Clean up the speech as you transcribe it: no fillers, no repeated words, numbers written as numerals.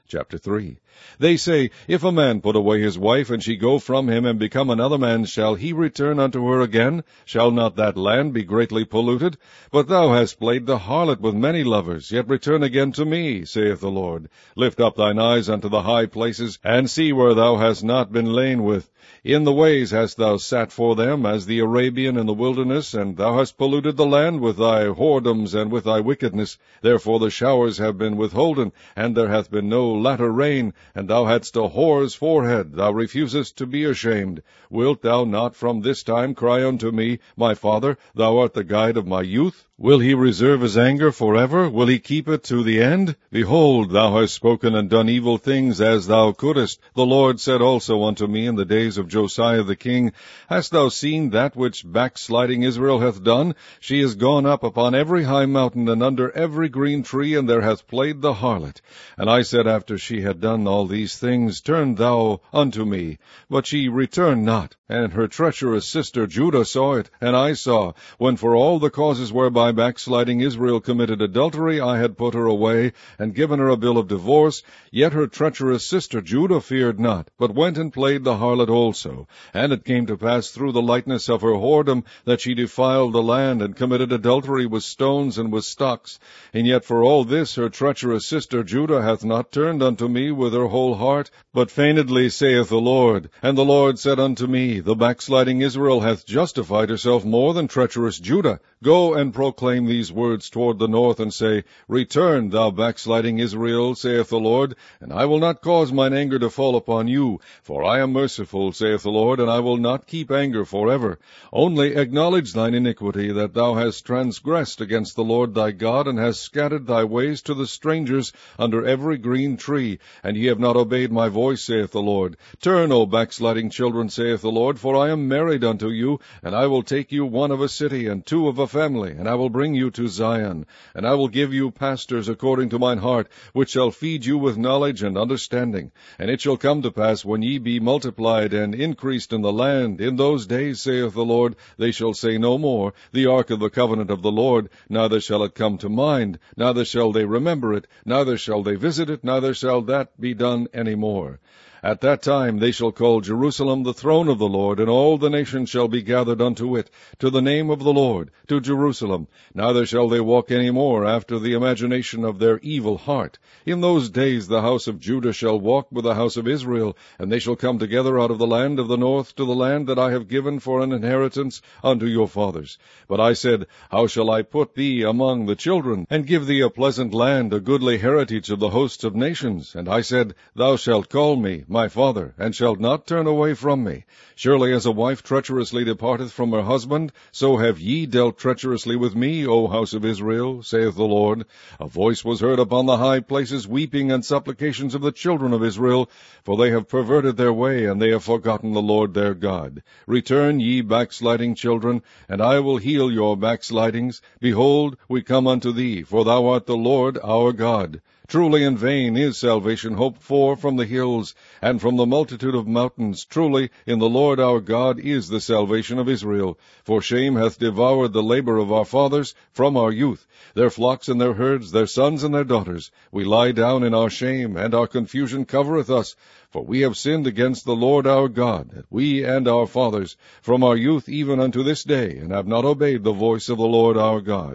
Chapter 3. They say, If a man put away his wife, and she go from him, and become another man, shall he return unto her again? Shall not that land be greatly polluted? But thou hast played the harlot with many lovers, yet return again to me, saith the Lord. Lift up thine eyes unto the high places, and see where thou hast not been lain with. In the ways hast thou sat for them, as the Arabian in the wilderness, and thou hast polluted the land with thy whoredoms and with thy wickedness. Therefore the showers have been withholden, and there hath been no latter rain, and thou hadst a whore's forehead, thou refusest to be ashamed. Wilt thou not from this time cry unto me, My Father, thou art the guide of my youth? Will he reserve his anger forever? Will he keep it to the end? Behold, thou hast spoken and done evil things as thou couldest. The Lord said also unto me in the days of Josiah the king, Hast thou seen that which backsliding Israel hath done? She is gone up upon every high mountain and under every green tree, and there hath played the harlot. And I said after she had done all these things, Turn thou unto me. But she returned not. And her treacherous sister Judah saw it, and I saw, when for all the causes whereby backsliding Israel committed adultery, I had put her away, and given her a bill of divorce, yet her treacherous sister Judah feared not, but went and played the harlot also. And it came to pass through the lightness of her whoredom, that she defiled the land, and committed adultery with stones and with stocks. And yet for all this her treacherous sister Judah hath not turned unto me with her whole heart, but feignedly, saith the Lord. And the Lord said unto me, The backsliding Israel hath justified herself more than treacherous Judah. Go and proclaim these words toward the north, and say, Return, thou backsliding Israel, saith the Lord, and I will not cause mine anger to fall upon you. For I am merciful, saith the Lord, and I will not keep anger forever. Only acknowledge thine iniquity, that thou hast transgressed against the Lord thy God, and hast scattered thy ways to the strangers under every green tree, and ye have not obeyed my voice, saith the Lord. Turn, O backsliding children, saith the Lord, for I am married unto you, and I will take you one of a city, and two of a family, and I will bring you to Zion. And I will give you pastors according to mine heart, which shall feed you with knowledge and understanding. And it shall come to pass, when ye be multiplied and increased in the land, in those days, saith the Lord, they shall say no more, The ark of the covenant of the Lord, neither shall it come to mind, neither shall they remember it, neither shall they visit it, neither shall that be done any more. At that time they shall call Jerusalem the throne of the Lord, and all the nations shall be gathered unto it, to the name of the Lord, to Jerusalem. Neither shall they walk any more after the imagination of their evil heart. In those days the house of Judah shall walk with the house of Israel, and they shall come together out of the land of the north to the land that I have given for an inheritance unto your fathers. But I said, How shall I put thee among the children, and give thee a pleasant land, a goodly heritage of the hosts of nations? And I said, Thou shalt call me my father, and shalt not turn away from me. Surely as a wife treacherously departeth from her husband, so have ye dealt treacherously with me, O house of Israel, saith the Lord. A voice was heard upon the high places, weeping and supplications of the children of Israel, for they have perverted their way, and they have forgotten the Lord their God. Return, ye backsliding children, and I will heal your backslidings. Behold, we come unto thee, for thou art the Lord our God. Truly in vain is salvation hoped for from the hills, and from the multitude of mountains. Truly in the Lord our God is the salvation of Israel. For shame hath devoured the labor of our fathers from our youth, their flocks and their herds, their sons and their daughters. We lie down in our shame, and our confusion covereth us. For we have sinned against the Lord our God, we and our fathers, from our youth even unto this day, and have not obeyed the voice of the Lord our God.